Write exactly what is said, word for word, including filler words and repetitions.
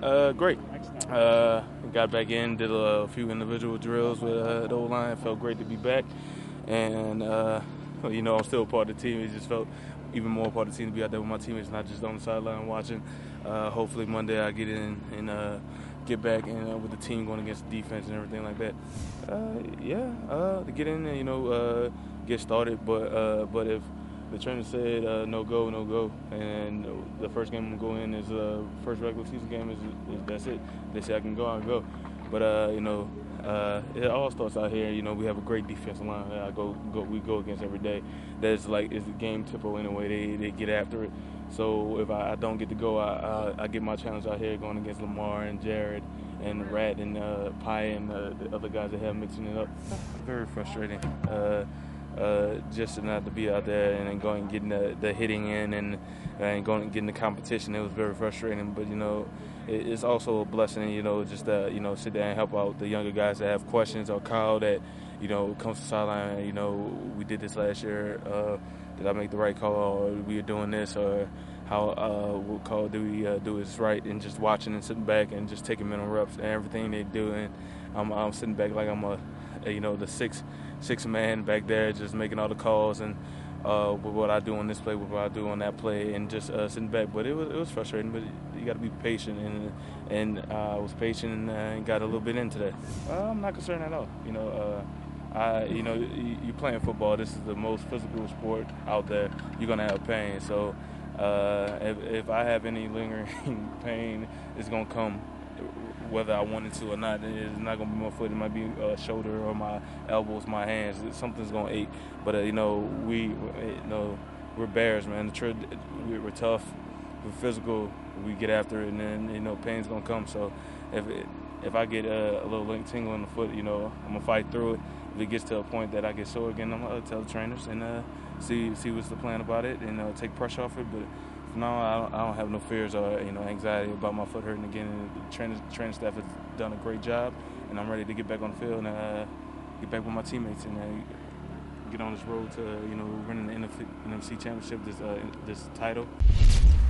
Uh, great. Uh, got back in, did a few individual drills with uh, the O-line. Felt great to be back. And, uh, you know, I'm still a part of the team. It just felt even more part of the team to be out there with my teammates, not just on the sideline watching. Uh, hopefully Monday I get in and uh, get back and uh, with the team going against the defense and everything like that. Uh, yeah, uh, to get in and, you know, uh, get started. But, uh, but if the trainer said uh, no go, no go, and the first game I'm going in is the uh, first regular season game. Is, is that's it. They say I can go, I can go. But uh, you know, uh, it all starts out here. You know, we have a great defensive line. I go, go, we go against every day. That's like it's the game tempo anyway. They they get after it. So if I, I don't get to go, I, I I get my challenge out here going against Lamar and Jared and Rat and uh, Pi and uh, the other guys that have mixing it up. Very frustrating. Uh, Uh, just not to be out there and then going and getting the, the hitting in and and going and getting the competition. It was very frustrating, but you know, it, it's also a blessing. You know, just to you know sit there and help out the younger guys that have questions, or Kyle that you know comes to the sideline. You know, we did this last year. Uh, did I make the right call, or we are doing this, or how uh, what call do we uh, do is right? And just watching and sitting back and just taking mental reps and everything they do, and I'm I'm sitting back like I'm a you know the six. six man back there just making all the calls and uh, with what I do on this play, with what I do on that play, and just uh, sitting back. But it was it was frustrating. But you got to be patient, and and uh, I was patient and, uh, and got a little bit into that. Uh, I'm not concerned at all. You know, uh, I you know you, you playing football. This is the most physical sport out there. You're gonna have pain. So uh, if if I have any lingering pain, it's gonna come. Whether I wanted to or not, it's not going to be my foot. It might be a shoulder or my elbows, my hands. Something's going to ache. But, uh, you know, we, you know, we're bears, man. The tr- we're tough. We're physical. We get after it, and then, you know, pain's going to come. So if it, if I get a, a little link tingle in the foot, you know, I'm going to fight through it. If it gets to a point that I get sore again, I'm going to tell the trainers and uh, see see what's the plan about it and uh, take pressure off it. But no, I don't, I don't have no fears or you know anxiety about my foot hurting again. The training, training staff has done a great job, and I'm ready to get back on the field and uh, get back with my teammates and uh, get on this road to you know winning the N F C championship, this uh, this title.